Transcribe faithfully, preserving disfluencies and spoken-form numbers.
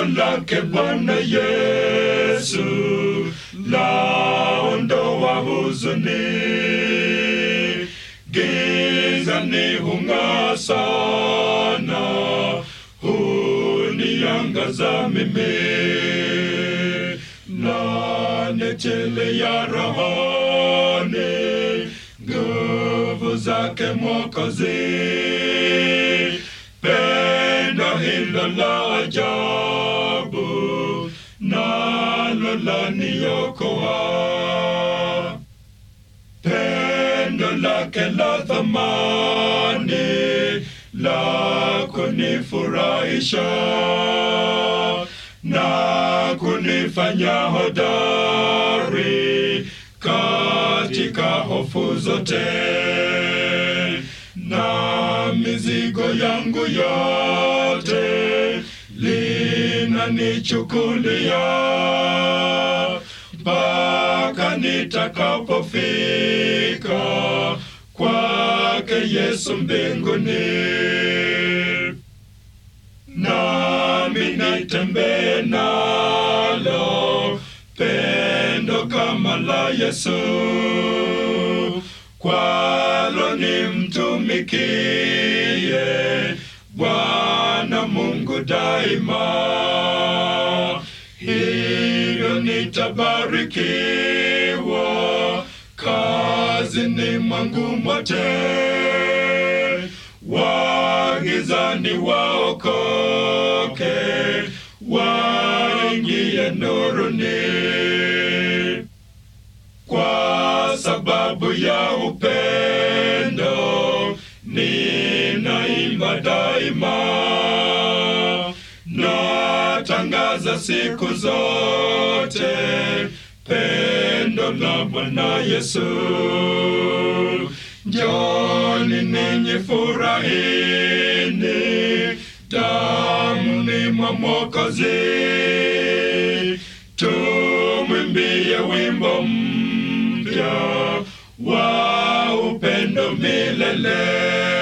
lake Bwana Yesu laondoa huzuni. Giza ni hung'aa sana, huniangaza mimi. Na netele ya rohoni, nguvu zake Mwokozi. Pendo hilo la ajabu, nalo laniokoa. Pendo lake la thamani, la kunifurahisha na kunifanya hodari katika hofu zote. Na mizigo yangu yote linanichukulia, mpaka nitakapofika kwake Yesu mbinguni. Nami nitembee nalo pendo kama la Yesu, kwalo nimtumikie Bwana Mungu daima. Hivyo nitabarikiwa kazini mwangu mote. Wagizani waokoke, waingie nuruni. Kwa sababu ya upendo ninaimba daima, natangaza siku zote pendo la Bwana Yesu. Njoni ninyi furahini damuni mwa Mwokozi. Tumwimbie wimbo mpya wa upendo milele.